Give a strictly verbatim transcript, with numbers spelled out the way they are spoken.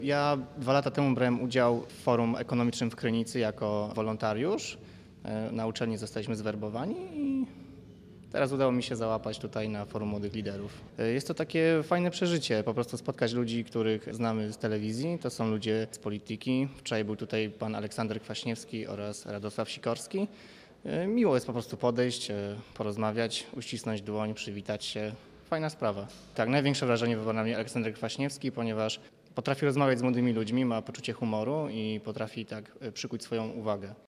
Ja dwa lata temu brałem udział w forum ekonomicznym w Krynicy jako wolontariusz. Na uczelni zostaliśmy zwerbowani i teraz udało mi się załapać tutaj na forum młodych liderów. Jest to takie fajne przeżycie, po prostu spotkać ludzi, których znamy z telewizji. To są ludzie z polityki. Wczoraj był tutaj pan Aleksander Kwaśniewski oraz Radosław Sikorski. Miło jest po prostu podejść, porozmawiać, uścisnąć dłoń, przywitać się. Fajna sprawa. Tak, największe wrażenie wywarł na mnie Aleksander Kwaśniewski, ponieważ potrafi rozmawiać z młodymi ludźmi, ma poczucie humoru i potrafi tak przykuć swoją uwagę.